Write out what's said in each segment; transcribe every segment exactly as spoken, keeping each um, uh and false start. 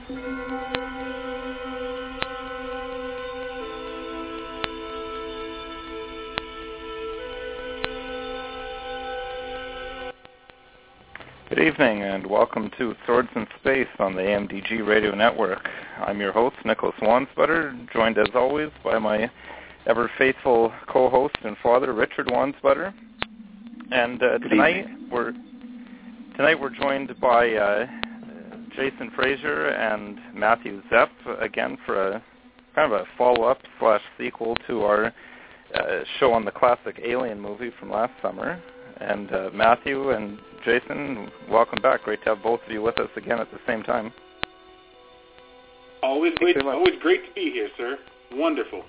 Good evening and welcome to Swords in Space on the A M D G Radio Network. I'm your host, Nicholas Wansbutter, joined as always by my ever-faithful co-host and father, Richard Wansbutter. And uh, tonight we're tonight we're joined by uh, Jason Fraser and Matthew Zepp again for a kind of a follow-up slash sequel to our uh, show on the classic Alien movie from last summer. And uh, Matthew and Jason, welcome back. Great to have both of you with us again at the same time. Always great, always great to be here, sir. Wonderful.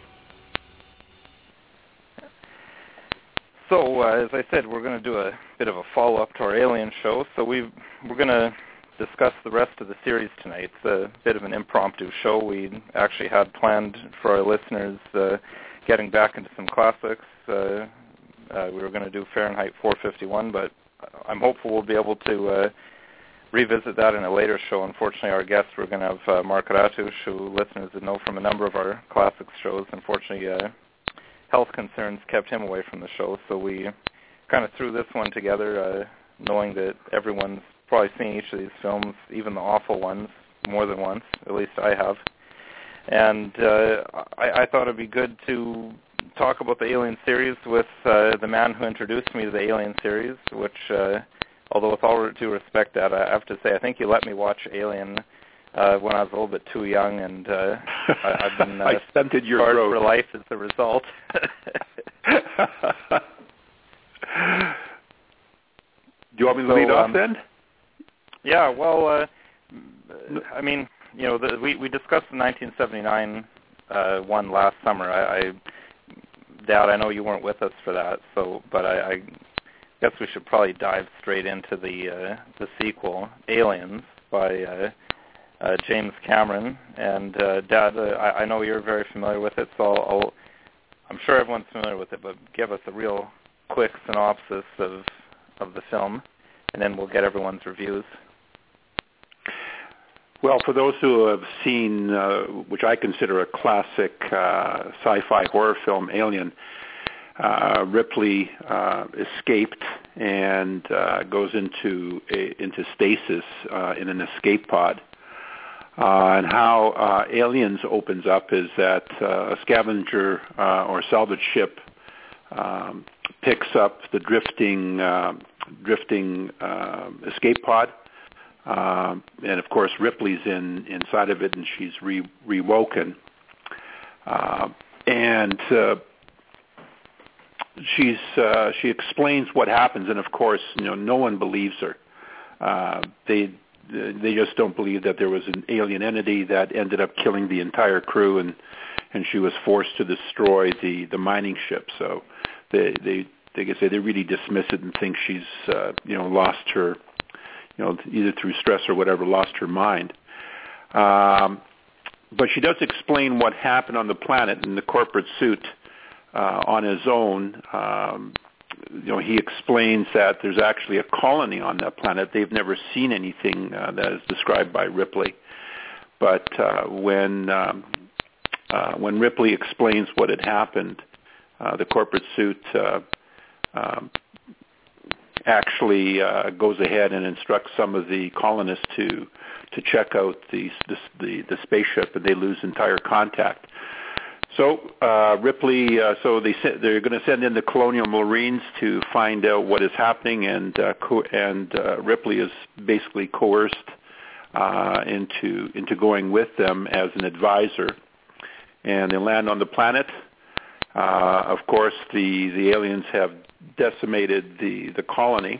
So, uh, as I said, we're going to do a bit of a follow-up to our Alien show. So we we're going to discuss the rest of the series tonight. It's a bit of an impromptu show. We actually had planned for our listeners uh, getting back into some classics. Uh, uh, we were going to do Fahrenheit four fifty-one, but I'm hopeful we'll be able to uh, revisit that in a later show. Unfortunately, our guest, we're going to have uh, Mark Ratush, who listeners would know from a number of our classics shows. Unfortunately, uh, health concerns kept him away from the show, so we kind of threw this one together, uh, knowing that everyone's probably seen each of these films, even the awful ones, more than once. At least I have. And uh, I, I thought it'd be good to talk about the Alien series with uh, the man who introduced me to the Alien series, which, uh, although with all due respect, that I have to say, I think you let me watch Alien uh, when I was a little bit too young, and uh, I, I've been uh, I stunted your scarred growth for life as a result. Do you want me to so, lead off um, then? Yeah, well, uh, I mean, you know, the, we we discussed the nineteen seventy-nine uh, one last summer. I, I doubt I know you weren't with us for that, so but I, I guess we should probably dive straight into the uh, the sequel, Aliens, by uh, uh, James Cameron. And uh, Dad, uh, I, I know you're very familiar with it, so I'll, I'll, I'm sure everyone's familiar with it, but give us a real quick synopsis of of the film, and then we'll get everyone's reviews. Well, for those who have seen, uh, which I consider a classic uh, sci-fi horror film, Alien, uh, Ripley uh, escaped and uh, goes into a, into stasis uh, in an escape pod. Uh, and how uh, Aliens opens up is that uh, a scavenger uh, or salvage ship um, picks up the drifting uh, drifting uh, escape pod. Um, and of course, Ripley's in inside of it, and she's re, rewoken. Uh, and uh, she's uh, she explains what happens, and of course, you know, no one believes her. Uh, they they just don't believe that there was an alien entity that ended up killing the entire crew, and and she was forced to destroy the, the mining ship. So they they they can say they really dismiss it and think she's uh, you know lost her. You know, either through stress or whatever, lost her mind. Um, but she does explain what happened on the planet in the corporate suit uh, on his own. Um, you know, he explains that there's actually a colony on that planet. They've never seen anything uh, that is described by Ripley. But uh, when um, uh, when Ripley explains what had happened, uh, the corporate suit uh, um, actually uh, goes ahead and instructs some of the colonists to to check out the the, the spaceship, and they lose entire contact. So uh, Ripley, uh, so they they're going to send in the Colonial Marines to find out what is happening, and uh, co- and uh, Ripley is basically coerced uh, into into going with them as an advisor, and they land on the planet. Uh, of course, the the aliens have decimated the, the colony,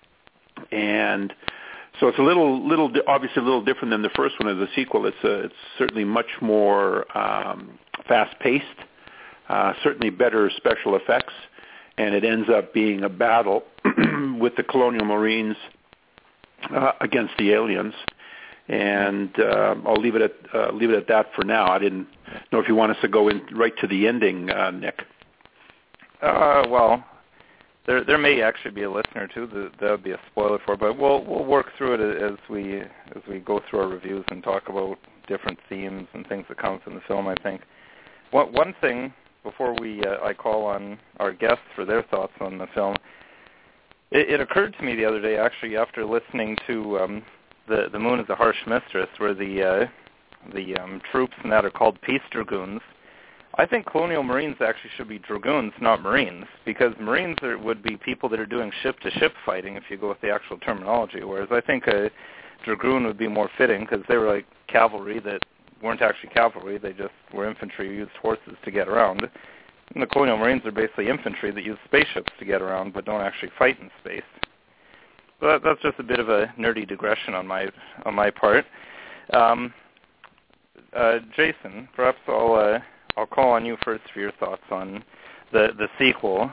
and so it's a little little obviously a little different than the first one as a sequel. It's a, it's certainly much more um, fast-paced, uh, certainly better special effects, and it ends up being a battle with the Colonial Marines uh, against the aliens. And uh, I'll leave it at uh, leave it at that for now. I didn't know if you want us to go in right to the ending, uh, Nick. Uh, well. there there may actually be a listener too that that would be a spoiler for, but we'll we'll work through it as we as we go through our reviews and talk about different themes and things that come from the film. I think one one thing before we uh, I call on our guests for their thoughts on the film, it, it occurred to me the other day actually after listening to um, the the Moon is a Harsh Mistress, where the uh, the um, troops in that are called Peace Dragoons. I think Colonial Marines actually should be Dragoons, not Marines, because Marines are, would be people that are doing ship-to-ship fighting if you go with the actual terminology, whereas I think a Dragoon would be more fitting because they were like cavalry that weren't actually cavalry, they just were infantry who used horses to get around. And the Colonial Marines are basically infantry that use spaceships to get around but don't actually fight in space. But that's just a bit of a nerdy digression on my on my part. Um, uh, Jason, perhaps I'll... Uh, I'll call on you first for your thoughts on the the sequel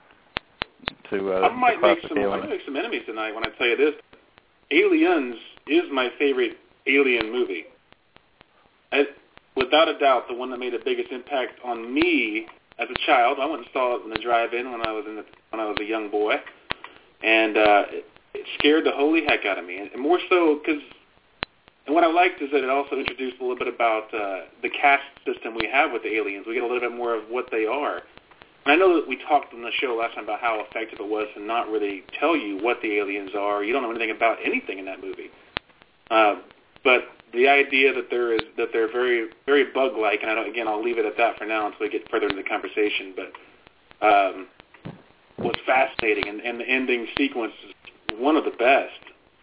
to uh, I might the make classic some. Alien. I might make some enemies tonight when I tell you this. Aliens is my favorite Alien movie. I, without a doubt, the one that made the biggest impact on me as a child. I went and saw it in the drive-in when I was in the, when I was a young boy, and uh, it, it scared the holy heck out of me. And, and more so because. And what I liked is that it also introduced a little bit about uh, the caste system we have with the aliens. We get a little bit more of what they are. And I know that we talked on the show last time about how effective it was to not really tell you what the aliens are. You don't know anything about anything in that movie. Uh, but the idea that there is that they're very very bug-like, and I don't, again I'll leave it at that for now until we get further into the conversation. But um, was fascinating, and, and the ending sequence is one of the best.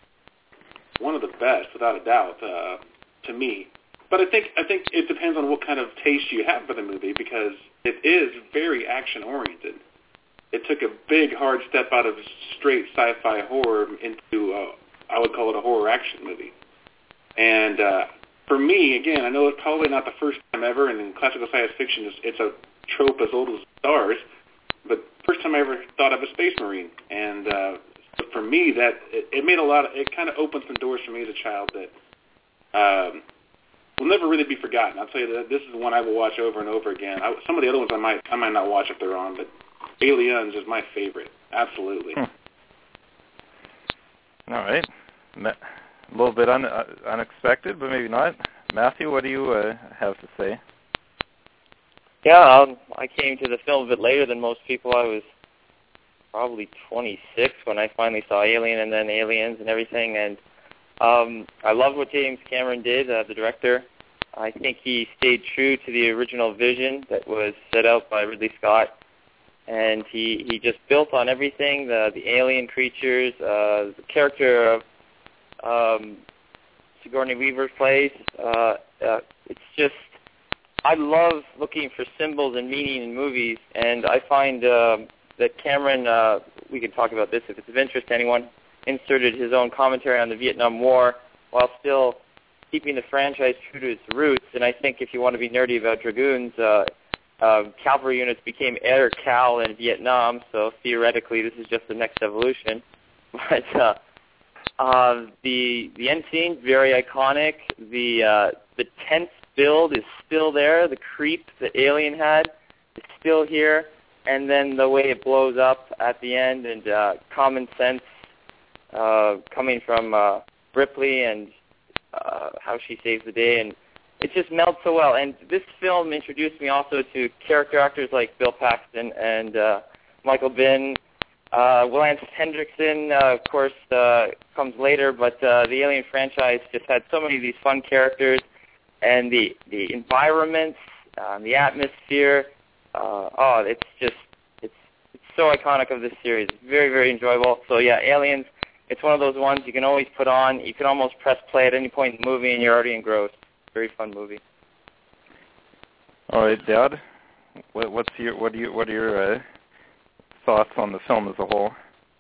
One of the best, without a doubt, uh, to me. But I think I think it depends on what kind of taste you have for the movie, because it is very action-oriented. It took a big, hard step out of straight sci-fi horror into, uh, I would call it a horror action movie. And uh, for me, again, I know it's probably not the first time ever, and in classical science fiction, it's, it's a trope as old as stars, but first time I ever thought of a space marine. And uh, for me, that it, it made a lot of, it kind of opened some doors for me as a child that um, will never really be forgotten. I'll tell you that this is one I will watch over and over again. I, some of the other ones I might I might not watch if they're on, but Aliens is my favorite. Absolutely. Hmm. All right. A little bit un, uh, unexpected, but maybe not. Matthew, what do you uh, have to say? Yeah, um, I came to the film a bit later than most people. I was probably twenty-six when I finally saw Alien and then Aliens and everything. And um, I loved what James Cameron did, uh, the director. I think he stayed true to the original vision that was set out by Ridley Scott. And he, he just built on everything, the, the alien creatures, uh, the character of um, Sigourney Weaver plays. Uh, uh, it's just, I love looking for symbols and meaning in movies, and I find uh, that Cameron, uh, we can talk about this if it's of interest to anyone, inserted his own commentary on the Vietnam War while still keeping the franchise true to its roots. And I think if you want to be nerdy about Dragoons, uh, uh, cavalry units became Air Cal in Vietnam, so theoretically this is just the next evolution. But uh, uh, the the end scene, very iconic. The uh, the tense build is still there. The creep the Alien had is still here. And then the way it blows up at the end, and uh, common sense uh, coming from uh, Ripley and uh, how she saves the day, and it just melts so well. And this film introduced me also to character actors like Bill Paxton and uh, Michael Biehn. Uh, Lance Hendrickson, uh, of course, uh, comes later, but uh, the Alien franchise just had so many of these fun characters, and the the environments, uh, the atmosphere. Uh, oh, it's just it's it's so iconic of this series. It's very very enjoyable. So yeah, Aliens. It's one of those ones you can always put on. You can almost press play at any point in the movie, and you're already engrossed. Very fun movie. All right, Dad. What, what's your what do you what are your uh, thoughts on the film as a whole?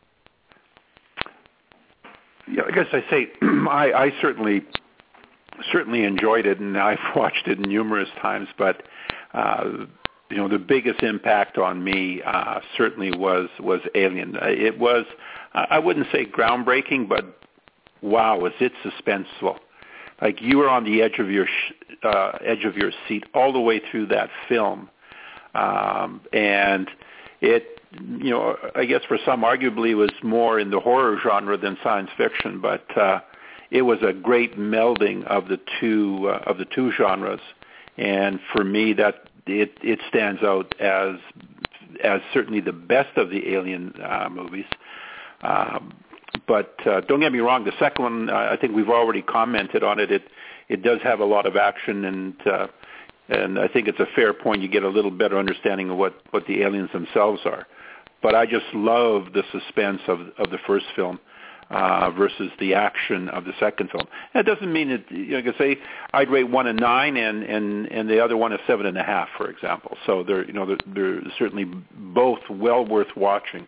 Yeah, I guess I say I, I certainly certainly enjoyed it, and I've watched it numerous times. But uh, you know, the biggest impact on me uh, certainly was was Alien. It was, I wouldn't say groundbreaking, but wow, was it suspenseful. Like, you were on the edge of your uh, edge of your seat all the way through that film, um, and it you know, I guess for some, arguably, was more in the horror genre than science fiction, but uh, it was a great melding of the two uh, of the two genres, and for me, that it it stands out as as certainly the best of the Alien uh, movies. Um, but uh, don't get me wrong, the second one, uh, I think we've already commented on it. It it does have a lot of action, and uh, and I think it's a fair point. You get a little better understanding of what, what the aliens themselves are. But I just love the suspense of of the first film uh, versus the action of the second film. That doesn't mean that, you know, I could say I'd rate one a nine and, and, and the other one a seven and a half, for example. So they're you know they're, they're certainly both well worth watching.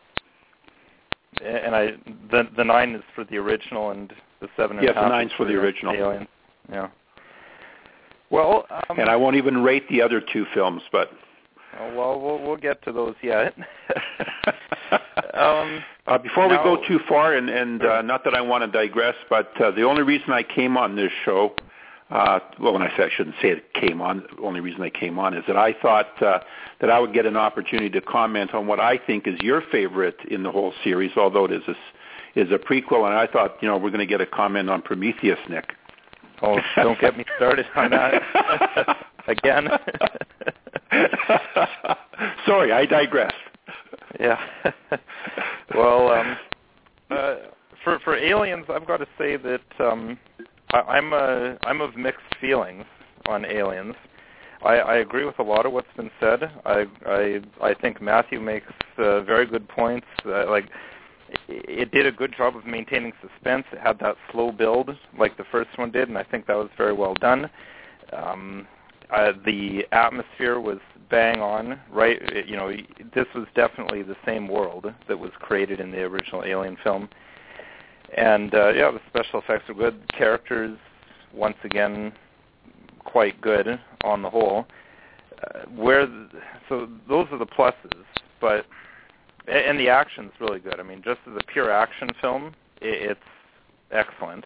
And I the the nine is for the original, and the seven and yes, a half. Yes, the nine's for the original. Alien. Yeah. Well, um, and I won't even rate the other two films, but. Oh, well, we'll we'll get to those yet. um, uh, before now, we go too far, and, and uh, not that I want to digress, but uh, the only reason I came on this show, uh, well, when I say I shouldn't say it came on, the only reason I came on is that I thought uh, that I would get an opportunity to comment on what I think is your favorite in the whole series, although it is a, is a prequel, and I thought, you know, we're going to get a comment on Prometheus, Nick. Oh, don't get me started on that again. Sorry, I digress. Yeah. Well, um, uh, for for Aliens, I've got to say that um, I, I'm uh, I'm of mixed feelings on Aliens. I, I agree with a lot of what's been said. I I I think Matthew makes uh, very good points. Uh, like. It did a good job of maintaining suspense. It had that slow build like the first one did, and I think that was very well done. Um, uh, the atmosphere was bang on, right? It, you know, this was definitely the same world that was created in the original Alien film. And, uh, yeah, the special effects were good. The characters, once again, quite good on the whole. Uh, where the, so those are the pluses, but... And the action's really good. I mean, just as a pure action film, it's excellent.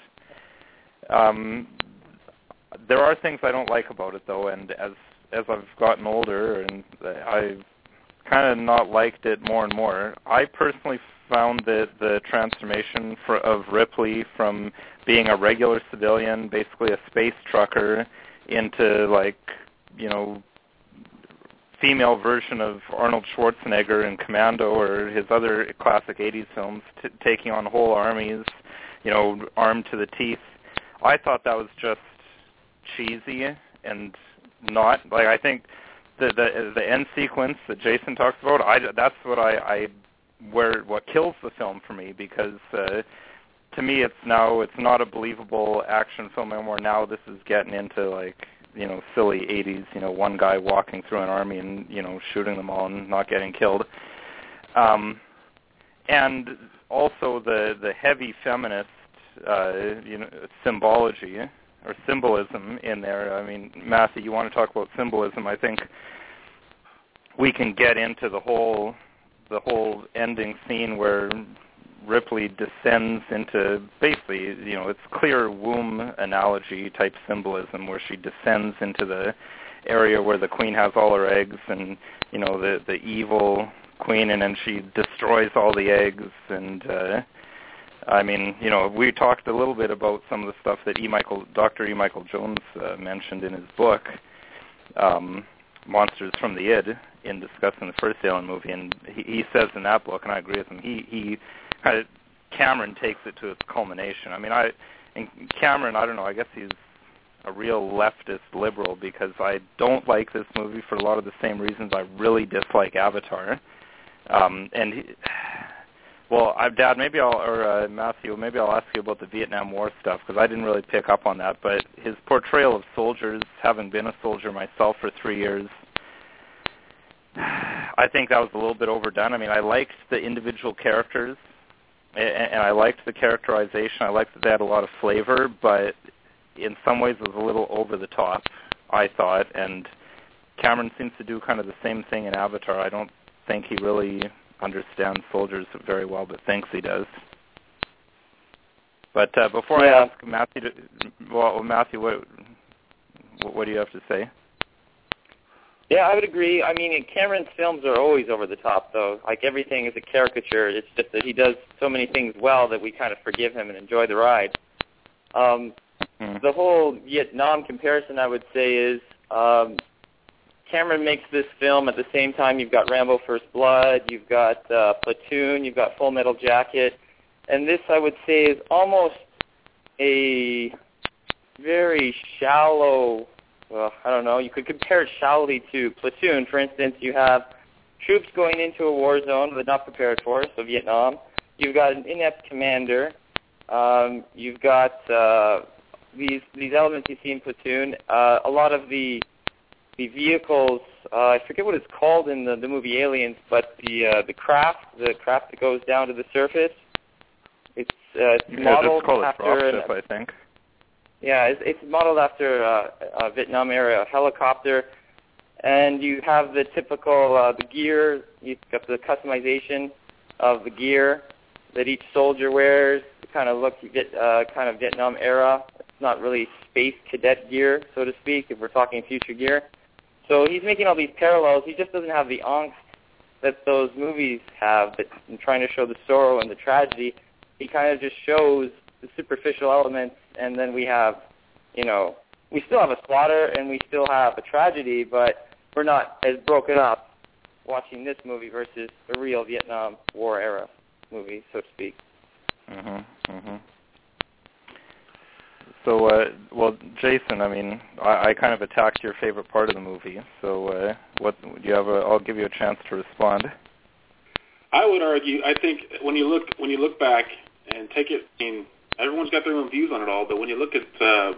Um, there are things I don't like about it, though, and as as I've gotten older, and I've kind of not liked it more and more. I personally found that the transformation for, of Ripley from being a regular civilian, basically a space trucker, into, like, you know, female version of Arnold Schwarzenegger in Commando or his other classic eighties films, t- taking on whole armies, you know, armed to the teeth. I thought that was just cheesy and not, like, I think the the, the end sequence that Jason talks about, I, that's what I, I, where, what kills the film for me, because uh, to me it's now, it's not a believable action film anymore. Now this is getting into, like, you know, silly eighties, you know, one guy walking through an army and, you know, shooting them all and not getting killed. Um, and also the, the heavy feminist, uh, you know, symbology or symbolism in there. I mean, Matthew, you want to talk about symbolism? I think we can get into the whole, the whole ending scene where Ripley descends into basically, you know, it's clear womb analogy type symbolism where she descends into the area where the queen has all her eggs, and, you know, the the evil queen, and then she destroys all the eggs. And uh, I mean, you know, we talked a little bit about some of the stuff that E. Michael, Doctor E. Michael Jones uh, mentioned in his book, um, Monsters from the Id, in discussing the first Alien movie, and he, he says in that book, and I agree with him, he he kind of, Cameron takes it to its culmination. I mean, I, and Cameron, I don't know, I guess he's a real leftist liberal, because I don't like this movie for a lot of the same reasons I really dislike Avatar. Um, and, he, well, I, Dad, maybe I'll, or uh, Matthew, maybe I'll ask you about the Vietnam War stuff, because I didn't really pick up on that, but his portrayal of soldiers, having been a soldier myself for three years, I think that was a little bit overdone. I mean, I liked the individual characters, and I liked the characterization. I liked that they had a lot of flavor, but in some ways it was a little over the top, I thought. And Cameron seems to do kind of the same thing in Avatar. I don't think he really understands soldiers very well, but thinks he does. But uh, before yeah. I ask Matthew, to, well, Matthew, what what do you have to say? Yeah, I would agree. I mean, Cameron's films are always over the top, though. Like, everything is a caricature. It's just that he does so many things well that we kind of forgive him and enjoy the ride. Um, mm-hmm. The whole Vietnam comparison, I would say, is um, Cameron makes this film at the same time you've got Rambo First Blood, you've got uh, Platoon, you've got Full Metal Jacket, and this, I would say, is almost a very shallow... Well, I don't know. You could compare it shallowly to Platoon. For instance, you have troops going into a war zone but not prepared for, so Vietnam. You've got an inept commander. Um, you've got uh, these these elements you see in Platoon. Uh, a lot of the the vehicles. Uh, I forget what it's called in the, the movie Aliens, but the uh, the craft, the craft that goes down to the surface. It's uh, yeah, modeled it's called after a dropship, I think. Yeah, it's, it's modeled after uh, a Vietnam-era helicopter, and you have the typical uh, the gear. You've got the customization of the gear that each soldier wears. The kind of look you get, uh, kind of Vietnam-era. It's not really space cadet gear, so to speak, if we're talking future gear. So he's making all these parallels. He just doesn't have the angst that those movies have, that in trying to show the sorrow and the tragedy. He kind of just shows the superficial elements, and then we have, you know, we still have a slaughter and we still have a tragedy, but we're not as broken up watching this movie versus a real Vietnam War era movie, so to speak. Mhm. Mhm. So, uh, well, Jason, I mean, I, I kind of attacked your favorite part of the movie. So, uh, what do you have? A, I'll give you a chance to respond. I would argue. I think when you look when you look back and take it, I mean, everyone's got their own views on it all, but when you look at uh,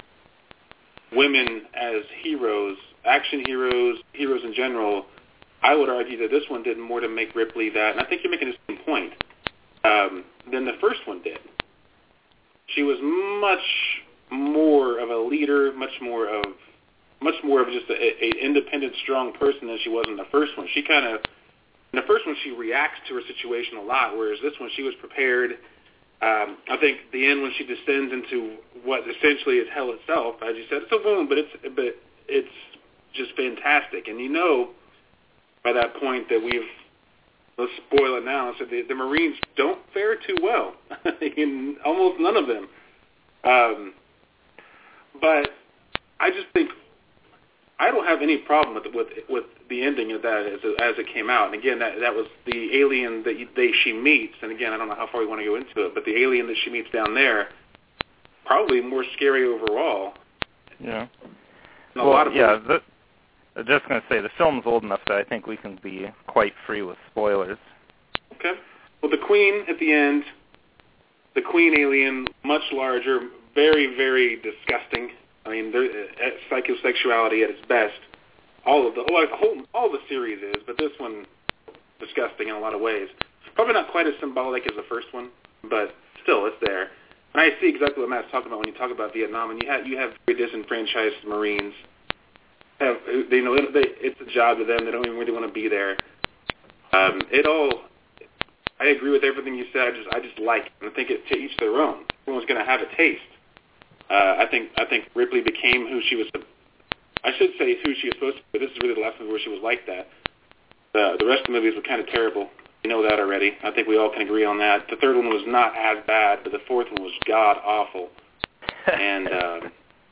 women as heroes, action heroes, heroes in general, I would argue that this one did more to make Ripley that, and I think you're making the same point, um, than the first one did. She was much more of a leader, much more of much more of just a, a independent, strong person than she was in the first one. She kind of, in the first one, she reacts to her situation a lot, whereas this one, she was prepared. Um, I think the end when she descends into what essentially is hell itself, as you said, it's a wound, but it's but it's just fantastic. And you know, by that point that we've, let's spoil it now, so the, the Marines don't fare too well, in almost none of them. Um, but I just think I don't have any problem with with with the ending of that as as it came out. And again, that that was the alien that you, they she meets. And again, I don't know how far you want to go into it, but the alien that she meets down there, probably more scary overall. Yeah. And a well, lot of yeah. The, I'm just going to say the film's old enough that I think we can be quite free with spoilers. Okay. Well, the Queen at the end, the Queen alien, much larger, very very disgusting. I mean, there, uh, psychosexuality at its best. All of the like, whole, all the series is, but this one, disgusting in a lot of ways. Probably not quite as symbolic as the first one, but still, it's there. And I see exactly what Matt's talking about when you talk about Vietnam. And you have you have very disenfranchised Marines. Have they know they, it's a job to them. They don't even really want to be there. Um, it all. I agree with everything you said. I just I just like it. And I think it to each their own. Everyone's going to have a taste. Uh, I think I think Ripley became who she was. I should say who she was supposed to be, but this is really the last movie where she was like that. The the rest of the movies were kind of terrible. You know that already. I think we all can agree on that. The third one was not as bad, but the fourth one was god awful. And uh,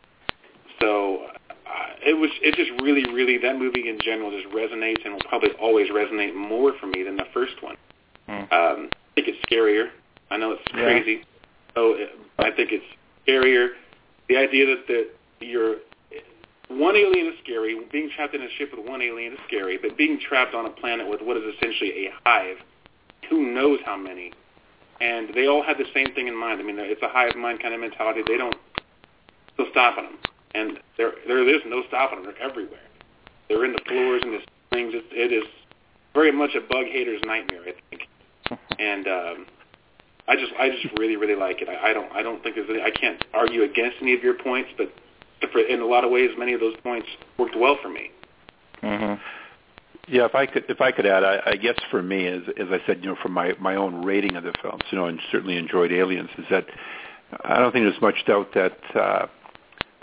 so uh, it was. It just really, really that movie in general just resonates and will probably always resonate more for me than the first one. Mm. Um, I think it's scarier. I know it's yeah. crazy. So it, I think it's scarier. The idea that the, you're one alien is scary. Being trapped in a ship with one alien is scary. But being trapped on a planet with what is essentially a hive, who knows how many, and they all have the same thing in mind. I mean, it's a hive mind kind of mentality. They don't, no stopping them, and there there is no stopping them. They're everywhere. They're in the floors and the ceilings. It, it is very much a bug hater's nightmare, I think. And um, I just I just really really like it. I, I don't I don't think there's any, I can't argue against any of your points, but in a lot of ways, many of those points worked well for me. Mm-hmm. Yeah, if I could if I could add, I, I guess for me, as as I said, you know, from my my own rating of the films, you know, and certainly enjoyed Aliens, is that I don't think there's much doubt that uh,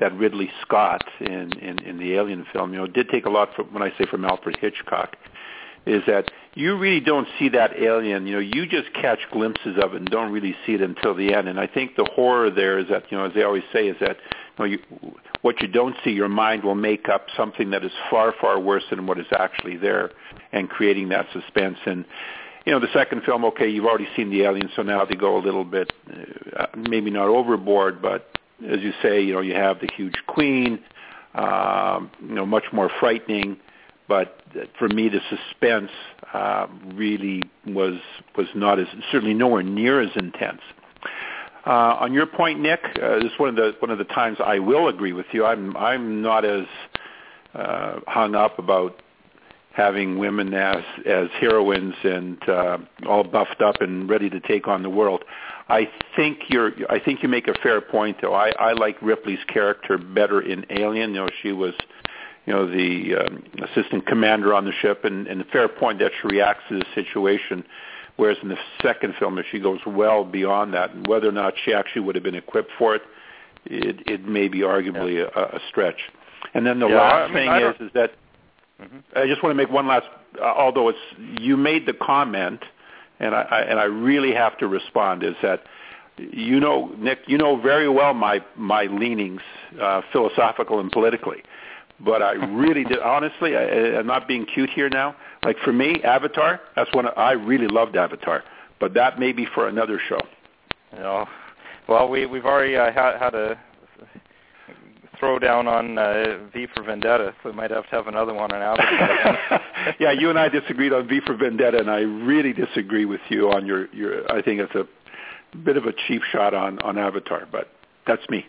that Ridley Scott in, in, in the Alien film, you know, did take a lot from, when I say from Alfred Hitchcock, is that you really don't see that alien, you know, you just catch glimpses of it and don't really see it until the end. And I think the horror there is that, you know, as they always say, is that, you know, you, what you don't see, your mind will make up something that is far, far worse than what is actually there, and creating that suspense. And, you know, the second film, okay, you've already seen the alien, so now they go a little bit, uh, maybe not overboard, but as you say, you know, you have the huge queen, um, you know, much more frightening. But for me, the suspense uh, really was was not as, certainly nowhere near as intense. Uh, on your point, Nick, uh, this is one of the one of the times I will agree with you. I'm I'm not as uh, hung up about having women as as heroines and uh, all buffed up and ready to take on the world. I think you're I think you make a fair point, though. I, I like Ripley's character better in Alien. You know, she was, you know, the um, assistant commander on the ship, and, and a fair point that she reacts to the situation, whereas in the second film, she goes well beyond that. And whether or not she actually would have been equipped for it, it, it may be arguably yeah. a, a stretch. And then the yeah, last I mean, thing I is, is that mm-hmm. I just want to make one last, uh, although it's you made the comment, and I, I and I really have to respond, is that, you know, Nick, you know very well my my leanings, uh, philosophical and politically. But I really did, honestly, I, I'm not being cute here now. Like for me, Avatar, that's one I really loved Avatar. But that may be for another show. You know, well, we, we've already uh, had, had a throw down on uh, V for Vendetta, so we might have to have another one on Avatar. Yeah, you and I disagreed on V for Vendetta, and I really disagree with you on your, your I think it's a bit of a cheap shot on, on Avatar, but that's me.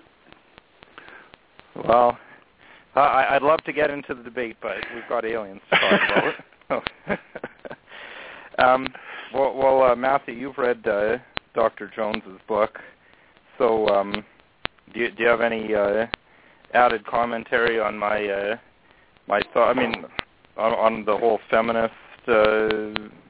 Well, Uh, I'd love to get into the debate, but we've got aliens to talk about. um, well, well uh, Matthew, you've read uh, Doctor Jones's book, so um, do, you, do you have any uh, added commentary on my uh, my thought? I mean, on, on the whole feminist uh,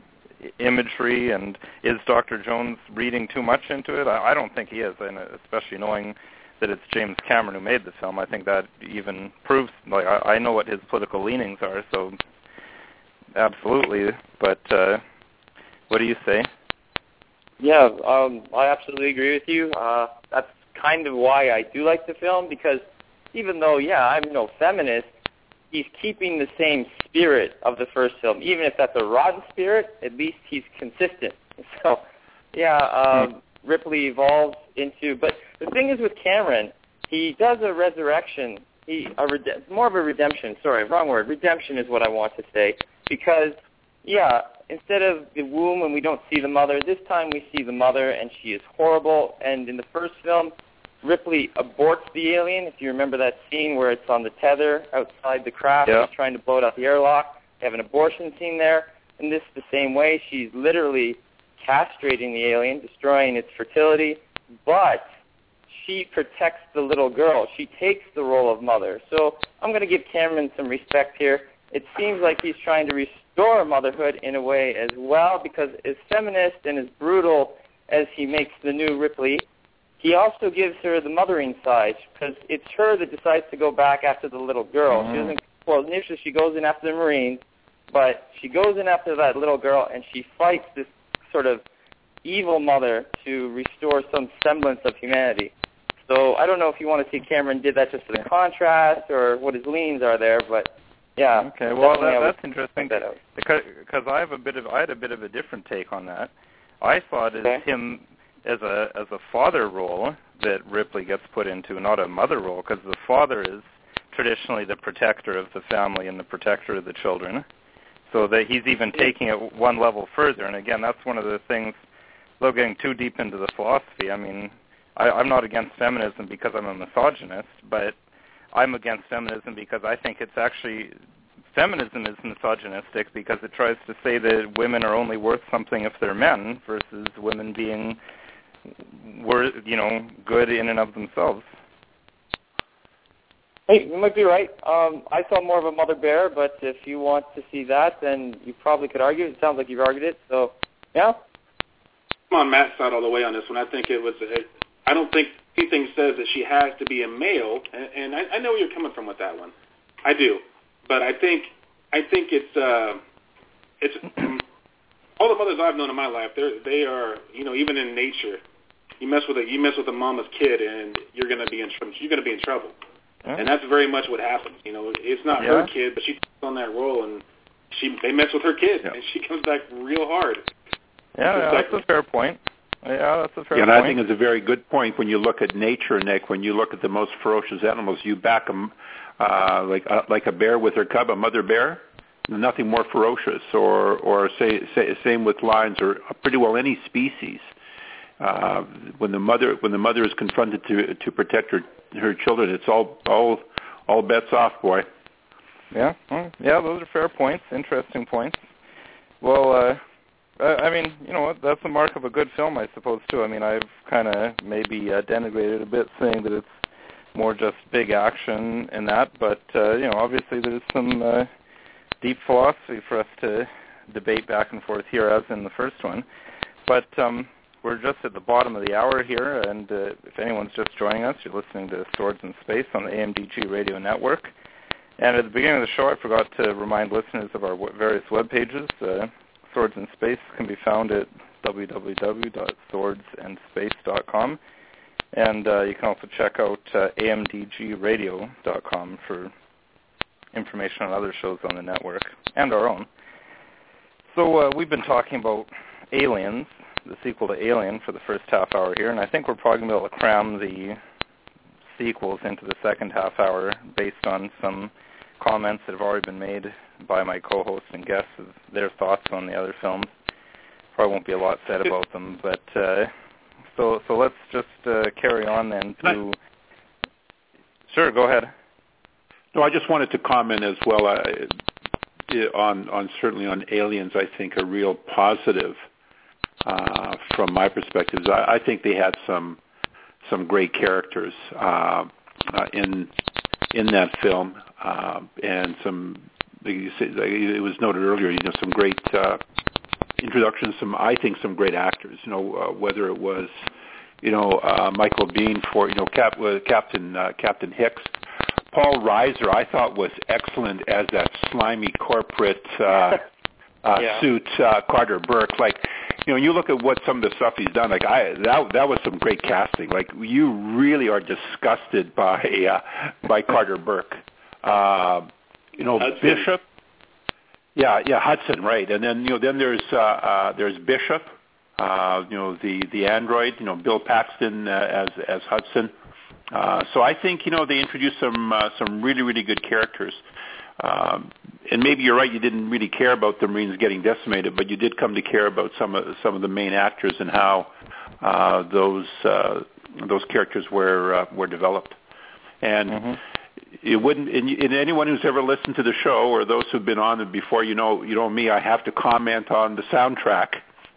imagery, and is Doctor Jones reading too much into it? I, I don't think he is, and especially knowing that it's James Cameron who made the film. I think that even proves, like, I, I know what his political leanings are, so absolutely. But uh, what do you say? Yeah, um, I absolutely agree with you. Uh, that's kind of why I do like the film, because even though, yeah, I'm no feminist, he's keeping the same spirit of the first film. Even if that's a rotten spirit, at least he's consistent. So, yeah, um, hmm. Ripley evolves into, but the thing is with Cameron, he does a resurrection, he a rede- more of a redemption, sorry, wrong word, redemption is what I want to say, because, yeah, instead of the womb and we don't see the mother, this time we see the mother and she is horrible, and in the first film, Ripley aborts the alien, if you remember that scene where it's on the tether outside the craft, yeah. He's trying to blow it out the airlock, they have an abortion scene there, and this is the same way, she's literally castrating the alien, destroying its fertility, but she protects the little girl. She takes the role of mother. So I'm going to give Cameron some respect here. It seems like he's trying to restore motherhood in a way as well, because as feminist and as brutal as he makes the new Ripley, he also gives her the mothering side, because it's her that decides to go back after the little girl. Mm-hmm. She doesn't. Well, initially she goes in after the Marines, but she goes in after that little girl, and she fights this sort of evil mother to restore some semblance of humanity. So I don't know if you want to see Cameron did that just for the contrast or what his leans are there, but yeah. Okay, well that, that's interesting that because because I have a bit of I had a bit of a different take on that. I thought as okay. him as a as a father role that Ripley gets put into, not a mother role, because the father is traditionally the protector of the family and the protector of the children. So that he's even taking it one level further. And again, that's one of the things, without getting too deep into the philosophy, I mean, I, I'm not against feminism because I'm a misogynist, but I'm against feminism because I think it's actually, feminism is misogynistic because it tries to say that women are only worth something if they're men versus women being, worth, you know, good in and of themselves. Hey, you might be right. Um, I saw more of a mother bear, but if you want to see that, then you probably could argue. It sounds like you've argued it, so, yeah. I'm on Matt's side all the way on this one. I think it was, it, I don't think anything says that she has to be a male, and, and I, I know where you're coming from with that one. I do, but I think I think it's uh, it's all the mothers I've known in my life. They they are, you know, even in nature, you mess with a you mess with a mama's kid, and you're gonna be in tr- you're gonna be in trouble, yeah. And that's very much what happens. You know, it's not yeah. her kid, but she takes on that role, and she they mess with her kid, yeah. and she comes back real hard. Yeah, yeah that's a fair point. Yeah, that's a fair yeah, and point. I think it's a very good point when you look at nature, Nick. When you look at the most ferocious animals, you back them uh, like uh, like a bear with her cub, a mother bear. Nothing more ferocious, or or say, say same with lions, or pretty well any species. Uh, when the mother when the mother is confronted to to protect her her children, it's all all all bets off, boy. Yeah, well, yeah, those are fair points, interesting points. Well. Uh, I mean, you know what, that's the mark of a good film, I suppose, too. I mean, I've kind of maybe uh, denigrated a bit, saying that it's more just big action in that, but, uh, you know, obviously there's some uh, deep philosophy for us to debate back and forth here, as in the first one. But um, we're just at the bottom of the hour here, and uh, if anyone's just joining us, you're listening to Swords in Space on the A M D G Radio Network. And at the beginning of the show, I forgot to remind listeners of our various web pages. Uh, Swords in Space can be found at w w w dot swords and space dot com, and uh, you can also check out uh, a m d g radio dot com for information on other shows on the network and our own. So uh, we've been talking about Aliens, the sequel to Alien, for the first half hour here, and I think we're probably going to be able to cram the sequels into the second half hour based on some comments that have already been made by my co-hosts and guests of their thoughts on the other films. Probably won't be a lot said about them, but uh, so so let's just uh, carry on then to... I... Sure, go ahead. No, I just wanted to comment as well uh, on, on certainly on Aliens. I think a real positive uh, from my perspective. I, I think they had some some great characters uh, uh, in in that film, uh, and some. It was noted earlier, you know, some great uh, introductions. Some, I think, some great actors. You know, uh, whether it was, you know, uh, Michael Biehn for, you know, Cap, uh, Captain uh, Captain Hicks. Paul Reiser, I thought, was excellent as that slimy corporate uh, uh, yeah. suit, uh, Carter Burke. Like, you know, you look at what some of the stuff he's done. Like, I that that was some great casting. Like, you really are disgusted by uh, by Carter Burke. Uh, You know, Hudson. Bishop. Yeah, yeah, Hudson, right. And then, you know, then there's uh, uh, there's Bishop. Uh, you know, the the android. You know, Bill Paxton uh, as as Hudson. Uh, so I think, you know, they introduced some uh, some really really good characters. Um, and maybe you're right. You didn't really care about the Marines getting decimated, but you did come to care about some of some of the main actors and how uh, those uh, those characters were uh, were developed. And. Mm-hmm. It wouldn't, and, and anyone who's ever listened to the show, or those who've been on it before, you know, you know me, I have to comment on the soundtrack.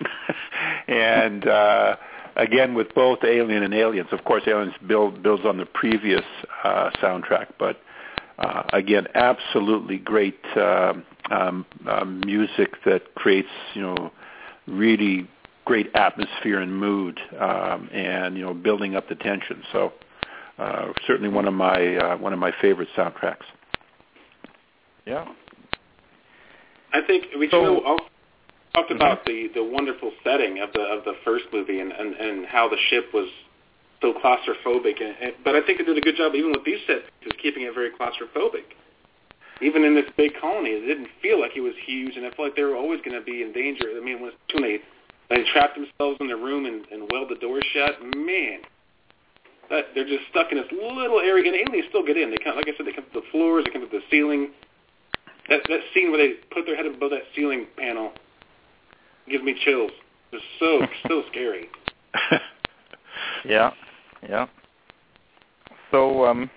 and uh, again, with both Alien and Aliens, of course, Aliens build, builds on the previous uh, soundtrack, but uh, again, absolutely great uh, um, uh, music that creates, you know, really great atmosphere and mood, um, and you know, building up the tension. So. Uh, certainly one of my uh, one of my favorite soundtracks. Yeah, I think we so, you know, talked about mm-hmm. the, the wonderful setting of the of the first movie and, and, and how the ship was so claustrophobic. And, and, but I think they did a good job even with these set pieces, keeping it very claustrophobic. Even in this big colony, it didn't feel like it was huge, and I felt like they were always going to be in danger. I mean, when they they trapped themselves in their room and, and weld the door shut, man. That they're just stuck in this little area, and aliens still get in. They come, like I said, they come to the floors, they come to the ceiling. That that scene where they put their head above that ceiling panel gives me chills. It's so so scary. Yeah, yeah. So, um,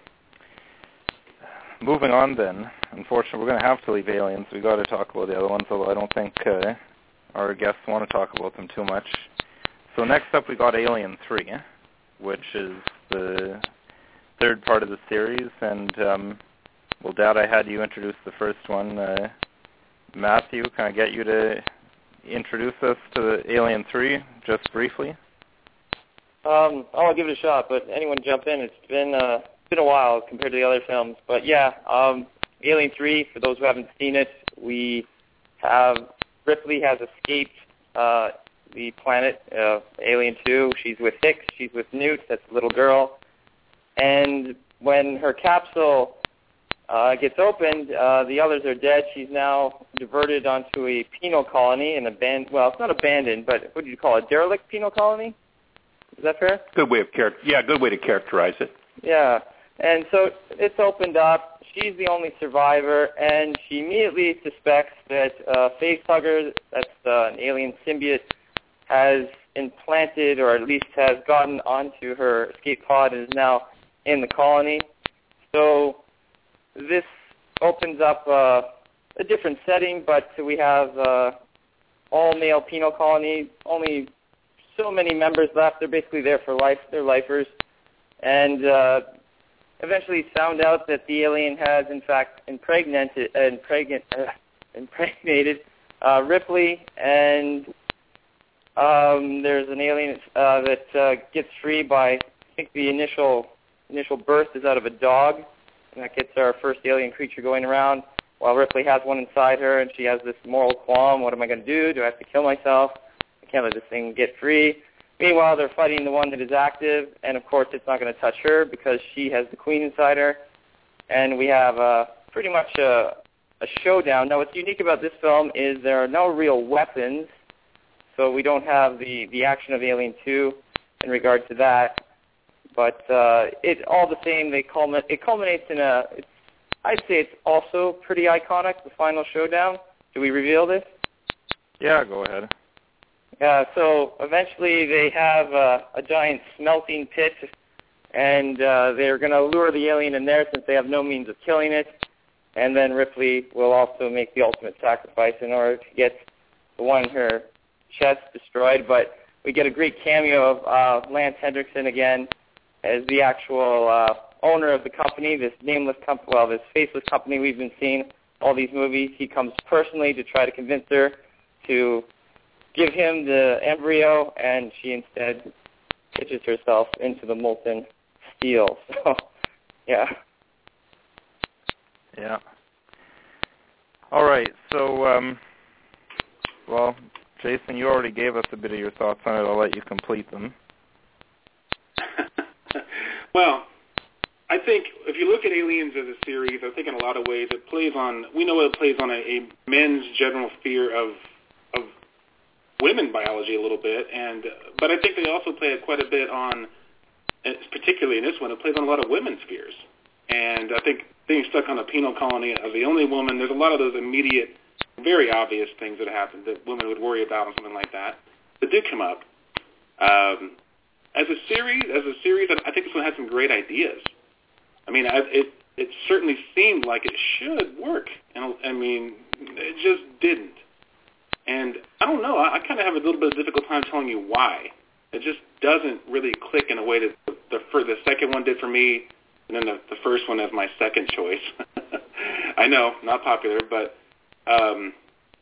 moving on then. Unfortunately, we're going to have to leave Aliens. We've got to talk about the other ones, although I don't think uh, our guests want to talk about them too much. So next up, we got Alien three, which is the third part of the series, and um, well, Dad, I had you introduce the first one. Uh, Matthew, can I get you to introduce us to Alien three just briefly? Um, I'll give it a shot, but anyone jump in. It's been uh, been a while compared to the other films. But yeah, um, Alien three, for those who haven't seen it, we have, Ripley has escaped uh, the planet of Alien two. She's with Hicks, she's with Newt, that's the little girl. And when her capsule uh, gets opened, uh, the others are dead. She's now diverted onto a penal colony, an abandoned, well, it's not abandoned, but what do you call it, derelict penal colony? Is that fair? Good way of char- yeah, good way to characterize it. Yeah, and so it's opened up. She's the only survivor, and she immediately suspects that uh, Facehugger, that's uh, an alien symbiote, has implanted, or at least has gotten onto her escape pod and is now in the colony. So this opens up uh, a different setting, but we have uh, all-male penal colony, only so many members left. They're basically there for life. They're lifers. And uh, eventually found out that the alien has, in fact, impregnated, uh, impregnate, uh, impregnated uh, Ripley, and um, there's an alien uh, that uh, gets free by, I think the initial initial birth is out of a dog, and that gets our first alien creature going around, while Ripley has one inside her, and she has this moral qualm. What am I going to do? Do I have to kill myself? I can't let this thing get free. Meanwhile, they're fighting the one that is active, and of course it's not going to touch her because she has the queen inside her. And we have uh, pretty much a, a showdown. Now, what's unique about this film is there are no real weapons, so we don't have the, the action of Alien two in regard to that. But uh, it all the same, they culminate, it culminates in a, it's, I'd say it's also pretty iconic, the final showdown. Do we reveal this? Yeah, go ahead. Yeah, so eventually they have uh, a giant smelting pit, and uh, they're going to lure the alien in there since they have no means of killing it. And then Ripley will also make the ultimate sacrifice in order to get the one in her chest destroyed. But we get a great cameo of uh, Lance Henriksen again as the actual uh, owner of the company, this nameless company, well, this faceless company we've been seeing all these movies. He comes personally to try to convince her to give him the embryo, and she instead pitches herself into the molten steel. So, yeah. Yeah. All right. So, um, well, Jason, you already gave us a bit of your thoughts on it. I'll let you complete them. Well, I think if you look at Aliens as a series, I think in a lot of ways it plays on, we know it plays on a, a men's general fear of of women biology a little bit, and but I think they also play quite a bit on, particularly in this one, it plays on a lot of women's fears. And I think being stuck on a penal colony as the only woman, there's a lot of those immediate, very obvious things that happen that women would worry about and something like that that did come up. Um, as a series, as a series, I think this one had some great ideas. I mean, I, it it certainly seemed like it should work, and I mean, it just didn't. And I don't know, I, I kind of have a little bit of a difficult time telling you why. It just doesn't really click in a way that the, the, for the second one did for me, and then the, the first one as my second choice. I know, not popular, but um,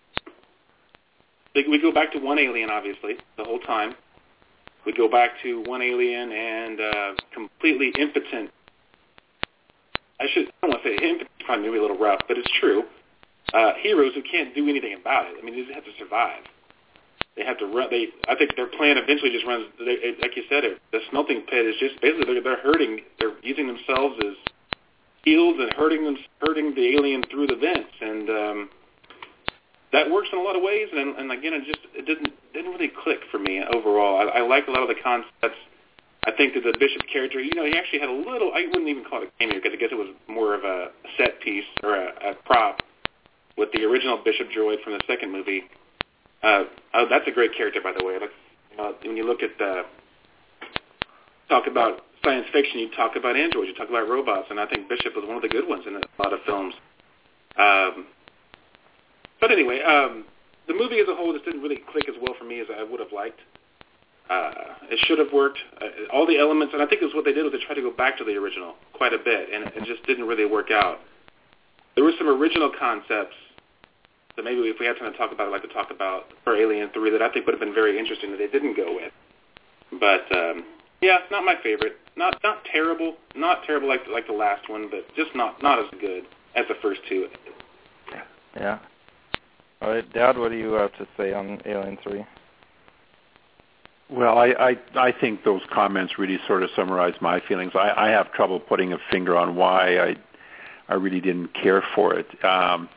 they, we go back to one alien, obviously, the whole time. We go back to one alien and uh, completely impotent. I should, I don't want to say impotent, probably maybe a little rough, but it's true. Uh, heroes who can't do anything about it. I mean, they just have to survive. They have to run. They, I think their plan eventually just runs. They, like you said, it, the smelting pit is just basically they're, they're hurting. They're using themselves as shields and hurting them, hurting the alien through the vents, and um, that works in a lot of ways. And, and again, it just it didn't didn't really click for me overall. I, I like a lot of the concepts. I think that the Bishop character, you know, he actually had a little. I wouldn't even call it a cameo because I guess it was more of a set piece or a, a prop with the original Bishop droid from the second movie. Uh, oh, that's a great character, by the way. Like, uh, when you look at the, talk about science fiction, you talk about androids, you talk about robots, and I think Bishop was one of the good ones in a lot of films. Um, but anyway, um, the movie as a whole just didn't really click as well for me as I would have liked. Uh, it should have worked. Uh, all the elements, and I think that's what they did was they tried to go back to the original quite a bit, and it just didn't really work out. There were some original concepts that maybe if we had time to talk about, I'd like to talk about for Alien three that I think would have been very interesting that they didn't go with. But um, Yeah, not my favorite. Not not terrible. Not terrible like like the last one, but just not not as good as the first two. Yeah. All right, Dad, what do you have to say on Alien three? Well, I, I I think those comments really sort of summarize my feelings. I, I have trouble putting a finger on why I I really didn't care for it. Um,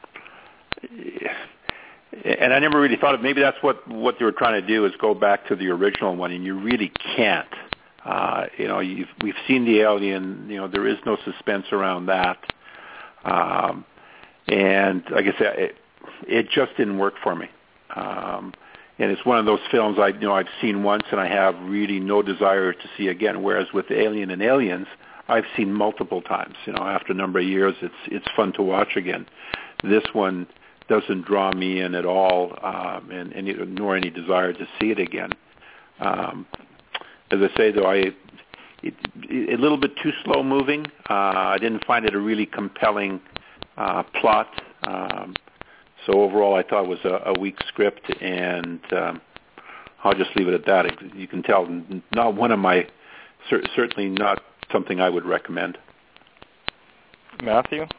and I never really thought of maybe that's what, what they were trying to do is go back to the original one, and you really can't. Uh, you know, you've, we've seen the Alien. You know, there is no suspense around that. Um, and like I said, it, it just didn't work for me. Um, and it's one of those films I you know I've seen once and I have really no desire to see again. Whereas with Alien and Aliens, I've seen multiple times. You know, after a number of years, it's it's fun to watch again. This one doesn't draw me in at all, um, and, and nor any desire to see it again. Um, as I say, though, I it, it, a little bit too slow moving. Uh, I didn't find it a really compelling uh, plot. Um, so overall, I thought it was a, a weak script, and um, I'll just leave it at that. You can tell, not one of my, cer- certainly not something I would recommend. Matthew?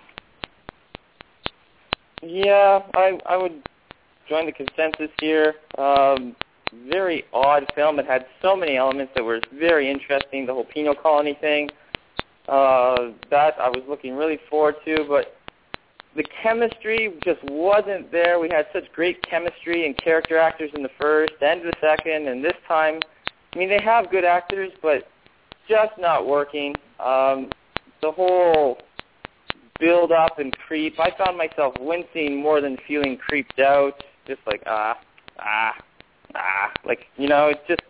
Yeah, I I would join the consensus here. Um, very odd film. It had so many elements that were very interesting. The whole penal colony thing, uh, that I was looking really forward to, but the chemistry just wasn't there. We had such great chemistry and character actors in the first and the second, and this time, I mean, they have good actors, but just not working. Um, the whole build up and creep, I found myself wincing more than feeling creeped out. Just like, ah, ah, ah. Like, you know, it's just,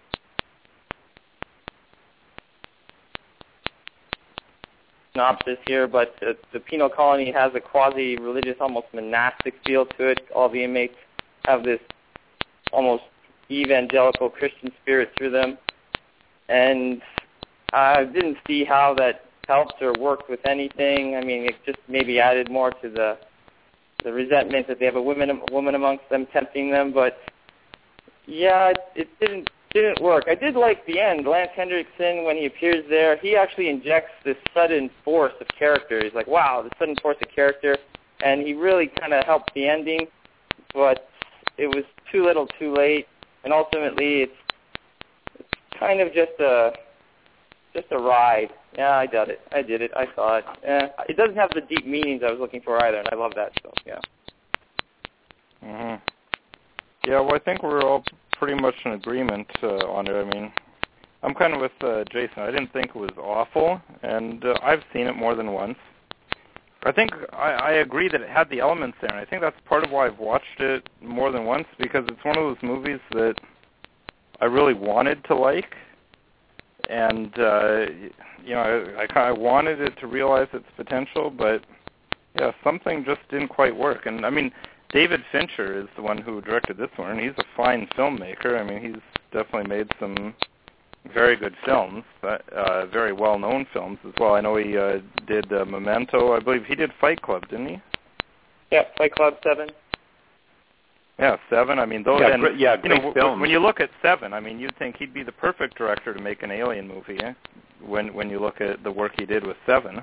synopsis here, but uh, the penal colony has a quasi-religious, almost monastic feel to it. All the inmates have this almost evangelical Christian spirit through them. And I didn't see how that helped or worked with anything. I mean, it just maybe added more to the the resentment that they have a woman a woman amongst them tempting them. But yeah, it, it didn't didn't work. I did like the end. Lance Henriksen, when he appears there, he actually injects this sudden force of character. He's like, wow, the sudden force of character, and he really kind of helped the ending. But it was too little, too late, and ultimately, it's, it's kind of just a just a ride. Yeah, I did it. I did it. I saw it. Yeah, it doesn't have the deep meanings I was looking for either, and I love that. So yeah. Mhm. Yeah. Well, I think we're all pretty much in agreement uh, on it. I mean, I'm kind of with uh, Jason. I didn't think it was awful, and uh, I've seen it more than once. I think I, I agree that it had the elements there, and I think that's part of why I've watched it more than once, because it's one of those movies that I really wanted to like, and uh, you know, I, I kind of wanted it to realize its potential, but yeah, something just didn't quite work. And I mean, David Fincher is the one who directed this one, and he's a fine filmmaker. I mean, he's definitely made some very good films, uh, very well-known films as well. I know he uh, did uh, Memento. I believe he did Fight Club, didn't he? Yeah, Fight Club seven. Yeah, Seven. I mean, those. Yeah, and, great, yeah, you great know, films. when you look at Seven, I mean, you'd think he'd be the perfect director to make an Alien movie. Eh? When when you look at the work he did with Seven,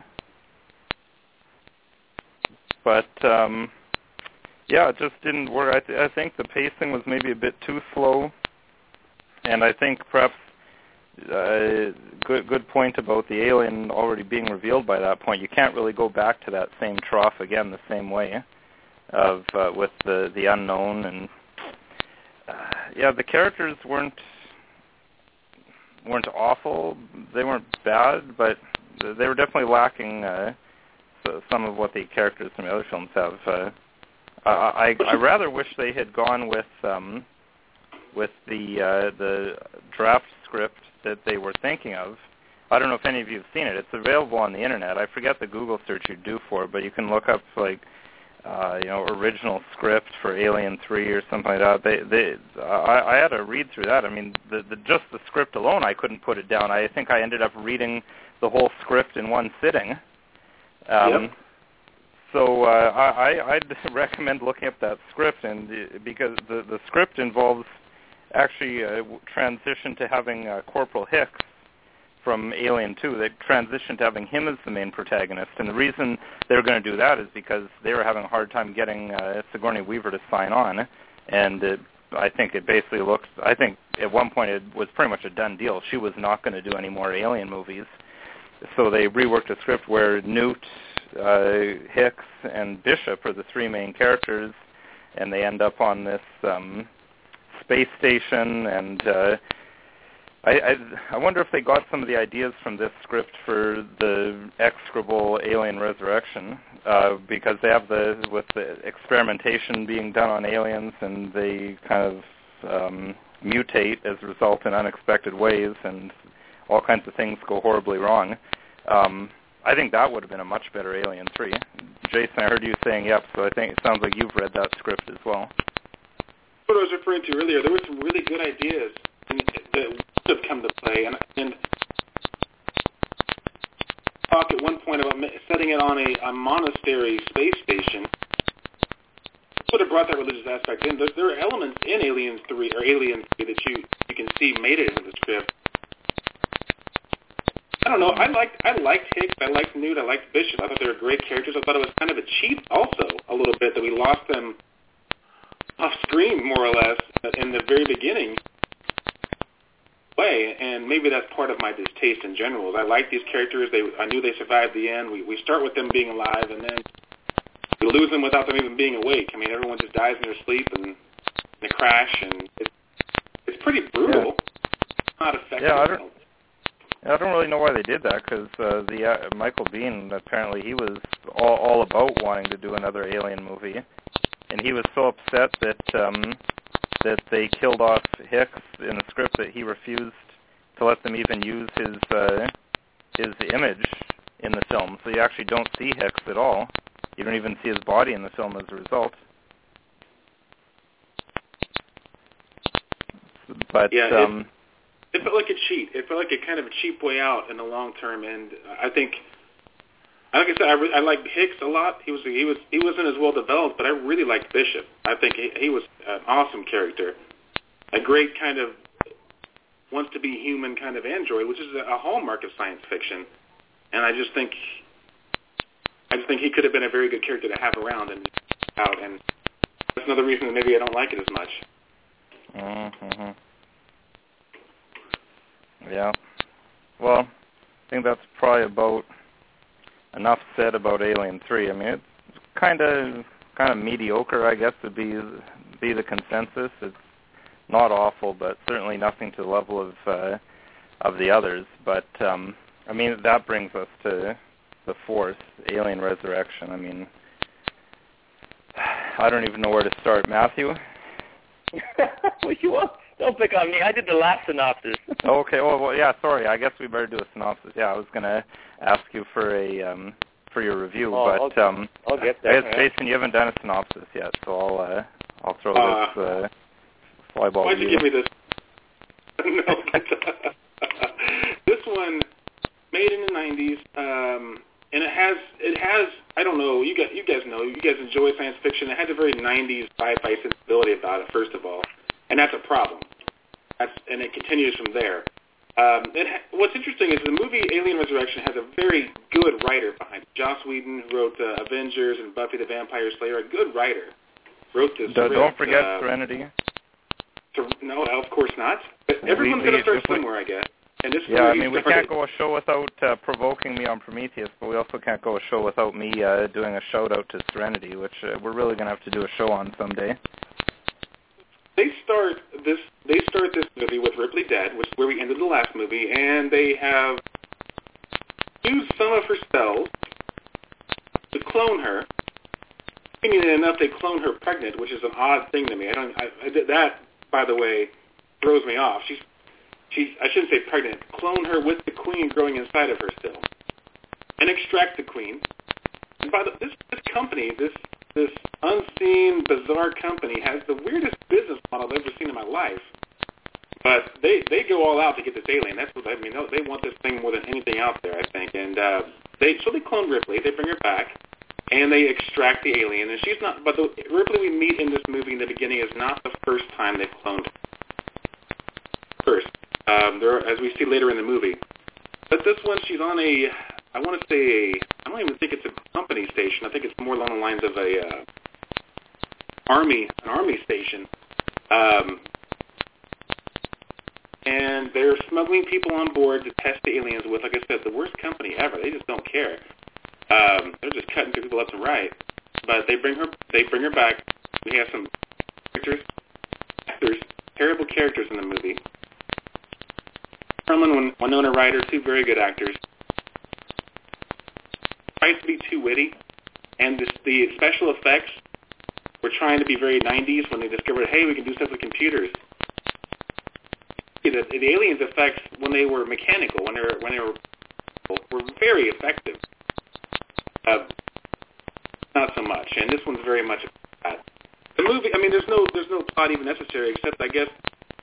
but um, yeah, it just didn't work. I, th- I think the pacing was maybe a bit too slow, and I think perhaps uh, good good point about the alien already being revealed by that point. You can't really go back to that same trough again the same way of uh, with the the unknown, and uh, yeah, the characters weren't weren't awful. They weren't bad, but they were definitely lacking uh, some of what the characters from the other films have. Uh, I, I I rather wish they had gone with um, with the uh, the draft script that they were thinking of. I don't know if any of you have seen it. It's available on the internet. I forget the Google search you do for it, but you can look up like uh, you know original script for Alien three or something like that. They they I, I had to read through that. I mean, the, the just the script alone, I couldn't put it down. I think I ended up reading the whole script in one sitting. Um, yep. So uh, I, I'd recommend looking up that script, and uh, because the, the script involves actually a transition to having uh, Corporal Hicks from Alien two. They transitioned to having him as the main protagonist, and the reason they were going to do that is because they were having a hard time getting uh, Sigourney Weaver to sign on, and it, I think it basically looked, I think at one point it was pretty much a done deal. She was not going to do any more Alien movies, so they reworked a script where Newt, uh, Hicks, and Bishop are the three main characters, and they end up on this um, space station, and uh, I, I, I wonder if they got some of the ideas from this script for the execrable Alien Resurrection, uh, because they have the, with the experimentation being done on aliens, and they kind of um, mutate as a result in unexpected ways, and all kinds of things go horribly wrong. Um, I think that would have been a much better Alien three. Jason, I heard you saying yep, so I think it sounds like you've read that script as well. What I was referring to earlier, there were some really good ideas that would have come to play, and, and talk at one point about setting it on a, a monastery space station. Would have brought that religious aspect in. There, there are elements in Aliens three or Alien three that you you can see made it into the script. I don't know. I liked I liked Hicks. I liked Newt. I liked Bishop. I thought they were great characters. I thought it was kind of a cheat, also a little bit, that we lost them off screen more or less in the very beginning way. And maybe that's part of my distaste in general. I like these characters. They I knew they survived the end. We we start with them being alive, and then we lose them without them even being awake. I mean, everyone just dies in their sleep and they crash, and it's it's pretty brutal. Yeah. Not effective. Yeah, I don't. I don't really know why they did that, because uh, the uh, Michael Biehn, apparently he was all, all about wanting to do another Alien movie, and he was so upset that um, that they killed off Hicks in the script that he refused to let them even use his uh, his image in the film. So you actually don't see Hicks at all. You don't even see his body in the film as a result. But yeah, um, it felt like a cheat. It felt like a kind of a cheap way out in the long term, and I think, like I said, I, re- I liked Hicks a lot. He was he was he wasn't as well developed, but I really liked Bishop. I think he, he was an awesome character, a great kind of wants to be human kind of android, which is a, a hallmark of science fiction. And I just think, I just think he could have been a very good character to have around and out, and that's another reason that maybe I don't like it as much. Mm-hmm. Yeah. Well, I think that's probably about enough said about Alien three. I mean, it's kind of kind of mediocre, I guess, would be be the consensus. It's not awful, but certainly nothing to the level of uh, of the others. But um, I mean, that brings us to the fourth, Alien Resurrection. I mean, I don't even know where to start, Matthew. Well, you won't. Don't pick on me. I did the last synopsis. Okay. Oh, well, yeah. Sorry. I guess we better do a synopsis. Yeah, I was gonna ask you for a um, for your review, oh, but I'll, um, I'll get that. I guess, Jason, you haven't done a synopsis yet, so I'll uh, I'll throw uh, this uh, fly ball. Why'd you give me this? No, but, uh, this one made in the nineties, um, and it has it has I don't know. You guys you guys know you guys enjoy science fiction. It has a very nineties sci-fi sensibility about it. First of all. And that's a problem. That's, and it continues from there. Um, it ha- what's interesting is the movie Alien Resurrection has a very good writer behind it. Joss Whedon, who wrote uh, Avengers and Buffy the Vampire Slayer, a good writer, wrote this Don't, script. don't forget uh, Serenity. To, no, of course not. But everyone's going to start somewhere, I guess. And this Yeah, I movie mean, we started, can't go a show without uh, provoking me on Prometheus, but we also can't go a show without me uh, doing a shout-out to Serenity, which uh, we're really going to have to do a show on someday. They start this. They start this movie with Ripley dead, which is where we ended the last movie, and they have used some of her cells to clone her. Conveniently enough, they clone her pregnant, which is an odd thing to me. I don't. I, I did that, by the way, throws me off. She's, she's. I shouldn't say pregnant. Clone her with the queen growing inside of her still, and extract the queen. And by the this this company, this. This unseen, bizarre company has the weirdest business model I've ever seen in my life. But they, they go all out to get this alien. That's what I mean. They want this thing more than anything out there, I think. And uh, they so they clone Ripley. They bring her back, and they extract the alien. And she's not. But the Ripley we meet in this movie in the beginning is not the first time they've cloned her. First, um, there, as we see later in the movie, But this one, she's on a, I want to say a, I don't even think it's a company station. I think it's more along the lines of a uh, army, an army station. Um, and they're smuggling people on board to test the aliens with, like I said, the worst company ever. They just don't care. Um, they're just cutting through people left and right. But they bring her, they bring her back. We have some characters, actors, terrible characters in the movie. Perlman and Winona Ryder, two very good actors. Tries to be too witty, and this, the special effects were trying to be very nineties when they discovered, hey, we can do stuff with computers. The, the aliens effects, when they were mechanical, when they were when they were were very effective. Uh, not so much, and this one's very much that. The movie, I mean, there's no there's no plot even necessary, except I guess.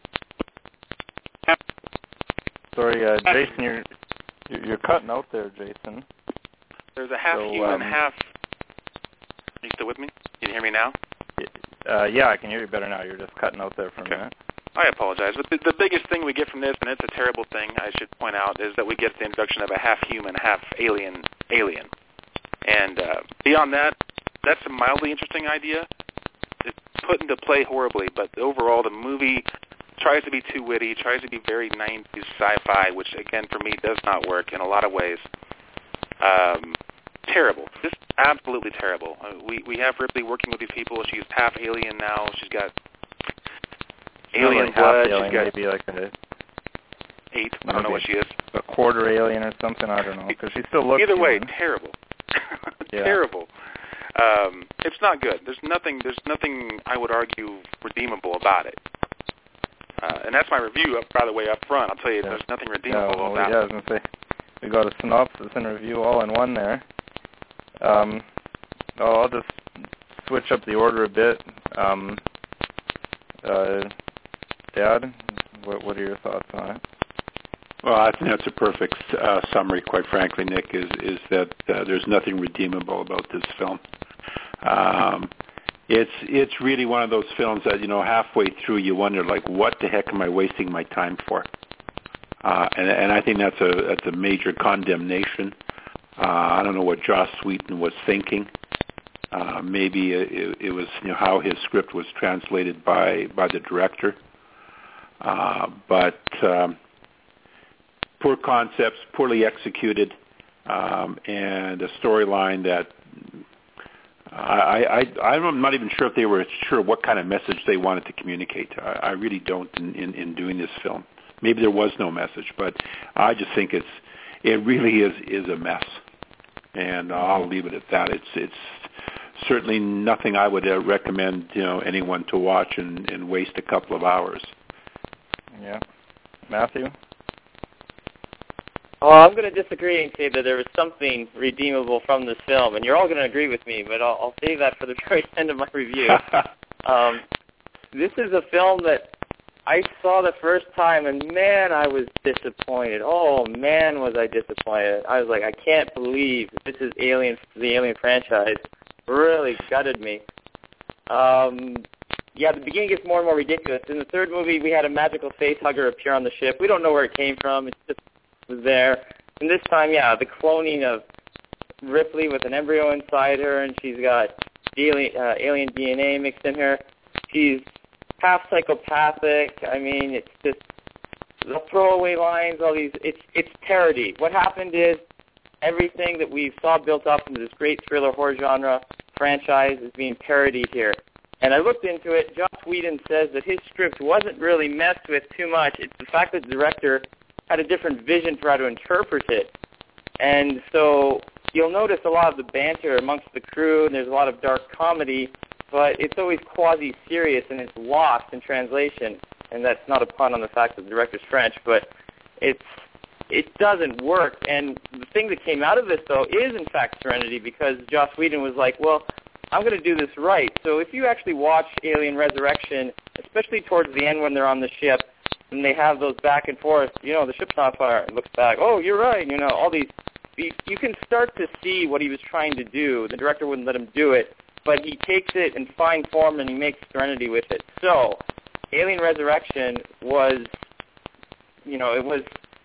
Sorry, uh, Jason, you're you're cutting out there, Jason. There's a half so, human, um, half. Are you still with me? Can you hear me now? Uh, yeah, I can hear you better now. You're just cutting out there for okay. a minute. I apologize, but the, the biggest thing we get from this, and it's a terrible thing, I should point out, is that we get the introduction of a half-human, half-alien alien. And uh, beyond that, that's a mildly interesting idea. It's put into play horribly, but overall the movie tries to be too witty, tries to be very nineties sci-fi, which, again, for me, does not work in a lot of ways. Um, terrible. Just absolutely terrible. Uh, we, we have Ripley working with these people. She's half-alien now. She's got alien like blood. Alien, She's got maybe like a eight. I don't know what she is. A quarter alien or something. I don't know, because she still looks. Either way, human. terrible. yeah. Terrible. Um, it's not good. There's nothing. There's nothing I would argue redeemable about it. Uh, and that's my review, up, by the way, up front. I'll tell you, yeah. there's nothing redeemable yeah, well, about yeah, it. I was gonna say we got a synopsis and review all in one there. Um, I'll just switch up the order a bit. Um, uh, Dad, what, what are your thoughts on it? Well, I think that's a perfect uh, summary, quite frankly, Nick, is, is that uh, there's nothing redeemable about this film. Um, it's it's really one of those films that, you know, halfway through you wonder, like, what the heck am I wasting my time for? Uh, and, and I think that's a that's a major condemnation. Uh, I don't know what Joss Whedon was thinking. Uh, maybe it, it was, you know, how his script was translated by, by the director. Uh, but um, poor concepts, poorly executed, um, and a storyline that I, I, I'm not even sure if they were sure what kind of message they wanted to communicate. I, I really don't in, in, in doing this film. Maybe there was no message, but I just think it's it really is is a mess, and I'll leave it at that. It's it's certainly nothing I would uh, recommend, you know, anyone to watch and, and waste a couple of hours. Yeah, Matthew. Oh, I'm going to disagree and say that there was something redeemable from this film, and you're all going to agree with me, but I'll, I'll save that for the very end of my review. um, this is a film that I saw the first time, and man, I was disappointed. Oh, man, was I disappointed. I was like, I can't believe this is Alien, the Alien franchise. Really gutted me. Um, yeah, the beginning gets more and more ridiculous. In the third movie, we had a magical face hugger appear on the ship. We don't know where it came from. It just was there. And this time, yeah, the cloning of Ripley with an embryo inside her, and she's got alien, uh, alien D N A mixed in her. She's half psychopathic. I mean, it's just the throwaway lines, all these. It's it's parody. What happened is everything that we saw built up into this great thriller horror genre franchise is being parodied here. And I looked into it. Joss Whedon says that his script wasn't really messed with too much. It's the fact that the director had a different vision for how to interpret it. And so you'll notice a lot of the banter amongst the crew, and there's a lot of dark comedy, but it's always quasi-serious, and it's lost in translation. And that's not a pun on the fact that the director's French, but it's it doesn't work. And the thing that came out of this, though, is, in fact, Serenity, because Joss Whedon was like, well, I'm going to do this right. So if you actually watch Alien Resurrection, especially towards the end when they're on the ship, and they have those back and forth, you know, the ship's on fire, it looks back, oh, you're right, you know, all these, you, you can start to see what he was trying to do. The director wouldn't let him do it, but he takes it in fine form and he makes Serenity with it. So Alien Resurrection was, you know, it was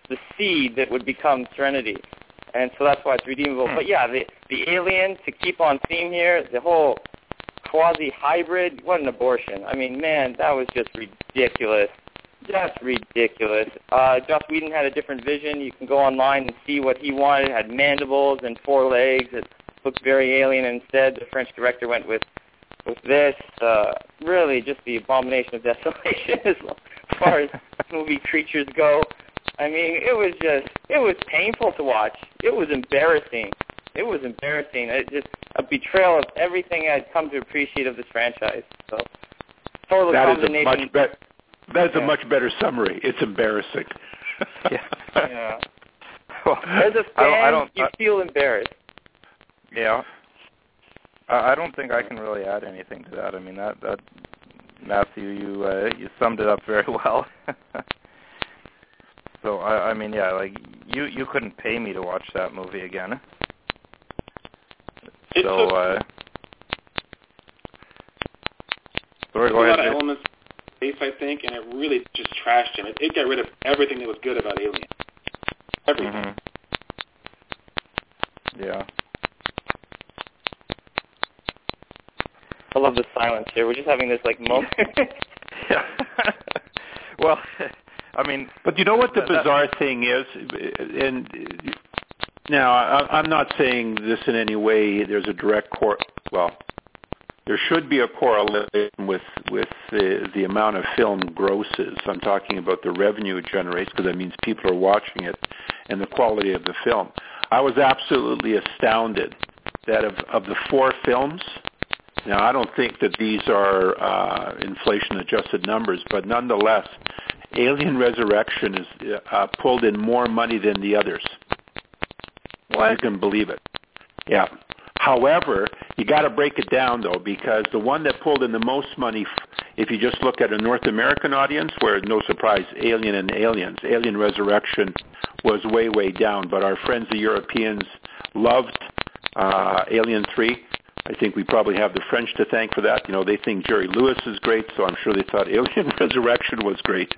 the seed that would become Serenity. And so that's why it's redeemable. But yeah, the the alien, to keep on theme here, the whole quasi-hybrid, what an abortion. I mean, man, that was just ridiculous. Just ridiculous. Uh, Joss Whedon had a different vision. You can go online and see what he wanted. It had mandibles and four legs. It looked very alien. Instead, the French director went with with this. Uh, really, just the abomination of desolation as far as movie creatures go. I mean, it was just, it was painful to watch. It was embarrassing. It was embarrassing. It just a betrayal of everything I'd come to appreciate of this franchise. So, total that is a combination. much better. That is yeah. a much better summary. It's embarrassing. yeah. yeah. Well, As a fan, I don't, I don't, you I, feel embarrassed. Yeah. I, I don't think I can really add anything to that. I mean, that, that Matthew, you uh, you summed it up very well. So I, I mean, yeah, like you, you couldn't pay me to watch that movie again. It so, took, uh, sorry, go a ahead. lot of elements, I think, and it really just trashed him. It, it got rid of everything that was good about Alien. Everything. Mm-hmm. Yeah. I love the silence here. We're just having this like moment. yeah. Well. I mean, but you know what the that, bizarre that, thing is, and now I, I'm not saying this in any way. There's a direct cor. Well, there should be a correlation with with the, the amount of film grosses. I'm talking about the revenue it generates, because that means people are watching it, and the quality of the film. I was absolutely astounded that of of the four films. Now, I don't think that these are uh, inflation-adjusted numbers, but nonetheless, Alien Resurrection is uh, pulled in more money than the others. What? You can believe it. Yeah. However, you got to break it down, though, because the one that pulled in the most money, if you just look at a North American audience, where, no surprise, Alien and Aliens, Alien Resurrection was way, way down. But our friends, the Europeans, loved uh, Alien three. I think we probably have the French to thank for that. You know, they think Jerry Lewis is great, so I'm sure they thought Alien Resurrection was great.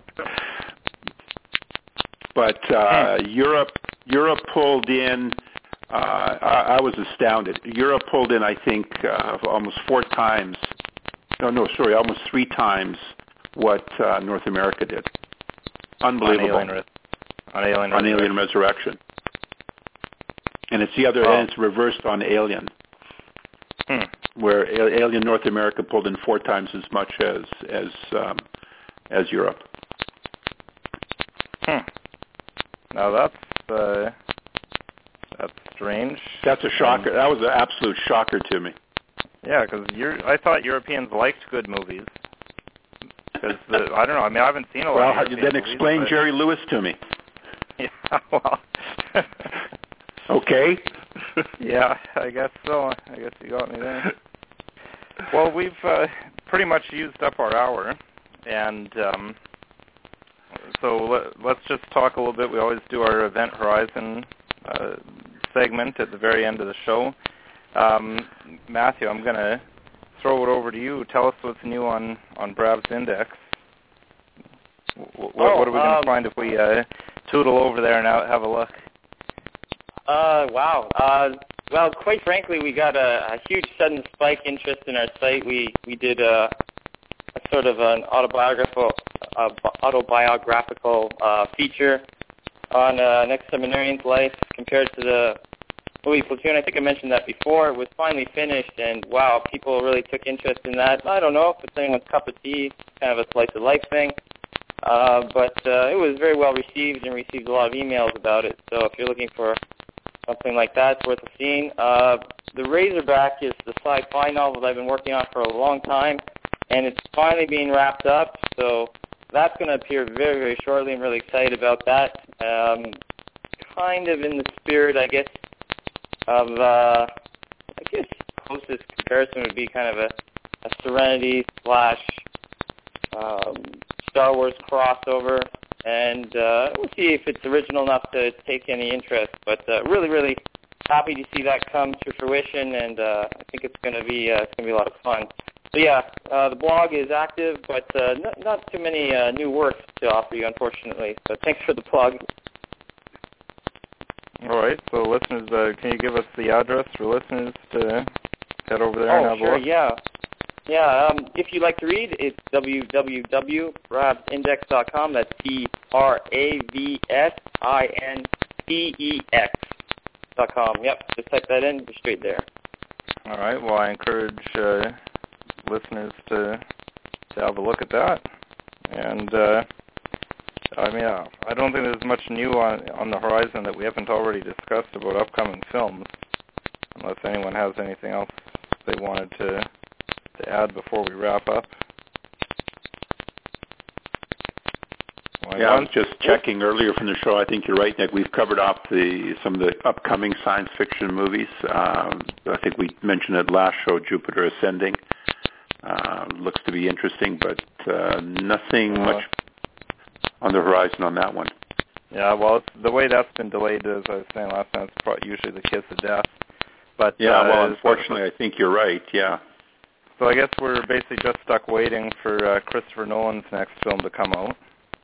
But uh, Europe, Europe pulled in. Uh, I, I was astounded. Europe pulled in, I think, uh, almost four times. No, no, sorry, almost three times what uh, North America did. Unbelievable. On Alien, on Alien, on Alien Resurrection. And it's the other, oh. and it's reversed on Alien. Hmm. Where Alien North America pulled in four times as much as as um, as Europe. Hmm. Now that's uh, that's strange. That's a shocker. Um, that was an absolute shocker to me. Yeah, because I thought Europeans liked good movies. Because I don't know. I mean, I haven't seen a lot. Well, of European then movies, explain but... Jerry Lewis to me. Yeah. Well. Okay. Yeah, I guess so. I guess you got me there. Well, we've uh, pretty much used up our hour, and um, so let, let's just talk a little bit. We always do our Event Horizon uh, segment at the very end of the show. Um, Matthew, I'm going to throw it over to you. Tell us what's new on, on Brav's Index. What, oh, what are we going to um, find if we uh, tootle over there and have a look? Uh, wow. Uh, well, quite frankly, we got a, a huge sudden spike interest in our site. We we did a, a sort of an autobiographical uh, autobiographical uh, feature on uh, an ex-seminarian's life compared to the movie Platoon. I think I mentioned that before. It was finally finished, and wow, people really took interest in that. I don't know if it's anyone's cup of tea, kind of a slice of life thing. Uh, but uh, it was very well received and received a lot of emails about it. So if you're looking for something like that, it's worth a seeing. Uh, the Razorback is the sci-fi novel that I've been working on for a long time, and it's finally being wrapped up. So that's going to appear very, very shortly. I'm really excited about that. Um, kind of in the spirit, I guess, of, uh, I guess closest comparison would be kind of a, a Serenity slash um, Star Wars crossover. And uh, we'll see if it's original enough to take any interest. But uh, really, really happy to see that come to fruition, and uh, I think it's going to be uh, it's going to be a lot of fun. So yeah, uh, the blog is active, but uh, not, not too many uh, new works to offer you, unfortunately. So thanks for the plug. All right. So, listeners, uh, can you give us the address for listeners to head over there oh, and have sure, a look? yeah. Yeah, um, if you like to read, it's w w w dot ravs index dot com. That's T R A V S I N D E X dot com. Yep, just type that in, you're straight there. All right. Well, I encourage uh, listeners to to have a look at that. And, uh, I mean, uh, I don't think there's much new on, on the horizon that we haven't already discussed about upcoming films, unless anyone has anything else they wanted to to add before we wrap up. Well, yeah, I was just checking earlier from the show. I think you're right, Nick. We've covered off the some of the upcoming science fiction movies. Um, I think we mentioned it last show, Jupiter Ascending. Uh, looks to be interesting, but uh, nothing uh, much on the horizon on that one. Yeah, well, it's, the way that's been delayed, as I was saying last time, it's probably usually the kiss of death. But yeah, uh, well, unfortunately, I think you're right. Yeah. So I guess we're basically just stuck waiting for uh, Christopher Nolan's next film to come out.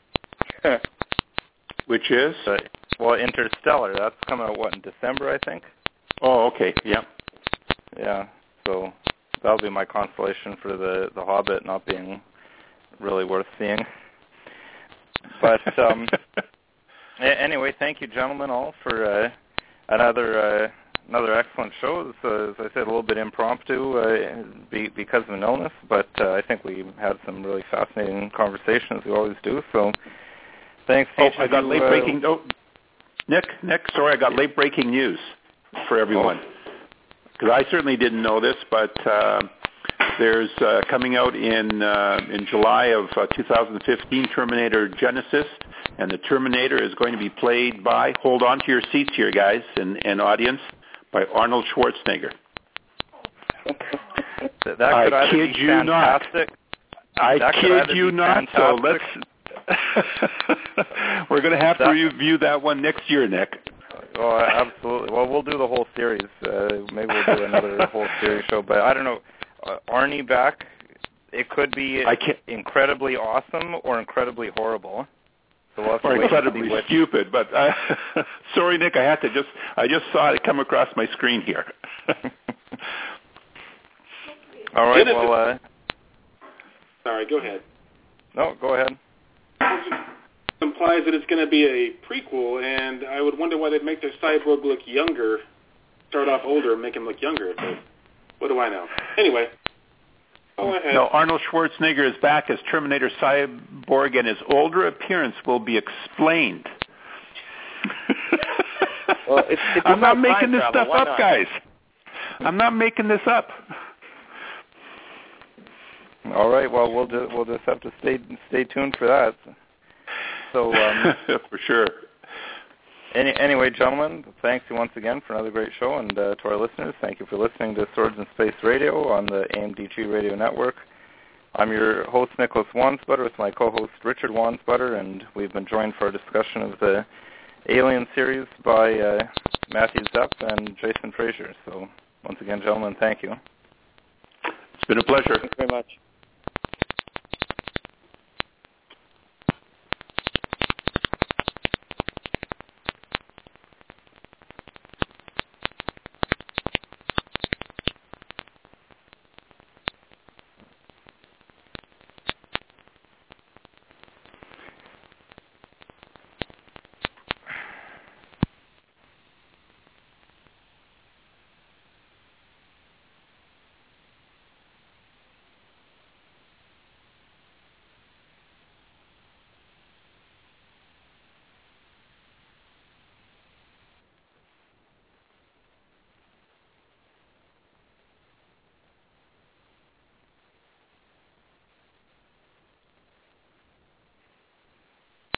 Which is? Uh, well, Interstellar. That's coming out, what, in December, I think? Oh, okay. Yeah. Yeah. So that'll be my consolation for the, the Hobbit not being really worth seeing. But um, anyway, thank you, gentlemen, all, for uh, another... Uh, Another excellent show. Uh, as I said, a little bit impromptu uh, be, because of an illness, but uh, I think we had some really fascinating conversations. We always do. So, thanks. Oh, I got you, late uh, breaking. Oh, Nick, Nick, sorry, I got late breaking news for everyone because I certainly didn't know this, but uh, there's uh, coming out in uh, in July of uh, two thousand fifteen Terminator Genesis, and the Terminator is going to be played by. Hold on to your seats here, guys, and, and audience. By Arnold Schwarzenegger. that could I kid you fantastic. not. I that kid you not. Fantastic. So let's. We're going to have that, to review that one next year, Nick. Oh, absolutely. Well, we'll do the whole series. Uh, maybe we'll do another whole series show. But I don't know. Uh, Arnie back. It could be incredibly awesome or incredibly horrible. So we'll or incredibly stupid, but uh, sorry, Nick, I had to just, I just saw it come across my screen here. All right, well, uh... Sorry, go ahead. No, go ahead. It implies that it's going to be a prequel, and I would wonder why they'd make their cyborg look younger, start off older and make him look younger, but what do I know? Anyway. Go ahead. No, Arnold Schwarzenegger is back as Terminator Cyborg, and his older appearance will be explained. Well, it's, it's I'm not making this travel. stuff Why up, not? guys. I'm not making this up. All right. Well, we'll just we'll just have to stay stay tuned for that. So um, for sure. Any, anyway, gentlemen, thanks once again for another great show, and uh, to our listeners, thank you for listening to Swords in Space Radio on the A M D G Radio Network. I'm your host, Nicholas Wansbutter, with my co-host, Richard Wansbutter, and we've been joined for a discussion of the Alien series by uh, Matthew Zepp and Jason Frazier. So once again, gentlemen, thank you. It's been a pleasure. Thanks very much.